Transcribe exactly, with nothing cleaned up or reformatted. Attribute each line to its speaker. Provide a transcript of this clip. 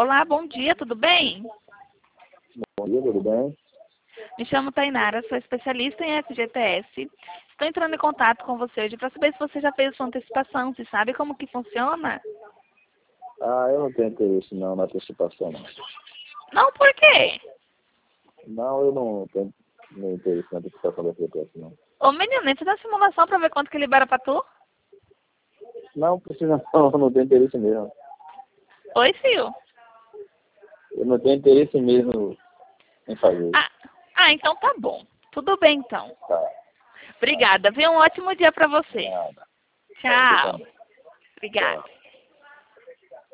Speaker 1: Olá, bom dia, tudo bem?
Speaker 2: Bom dia, tudo bem?
Speaker 1: Me chamo Tainara, sou especialista em F G T S. Estou entrando em contato com você hoje para saber se você já fez sua antecipação, se sabe como que funciona?
Speaker 2: Ah, eu não tenho interesse não na antecipação, não.
Speaker 1: Não, por quê?
Speaker 2: Não, eu não tenho nenhum interesse na antecipação da F G T S, não.
Speaker 1: Ô menino, entra na simulação para ver quanto que libera para tu.
Speaker 2: Não precisa não, eu não tenho interesse mesmo.
Speaker 1: Oi, Sil.
Speaker 2: Eu não tenho interesse mesmo em fazer.
Speaker 1: Ah, ah, então tá bom. Tudo bem, então.
Speaker 2: Tá.
Speaker 1: Obrigada. Viu? Um ótimo dia para você.
Speaker 2: Nada. Tá, você
Speaker 1: Tchau.
Speaker 2: também.
Speaker 1: Obrigada.
Speaker 2: Tchau.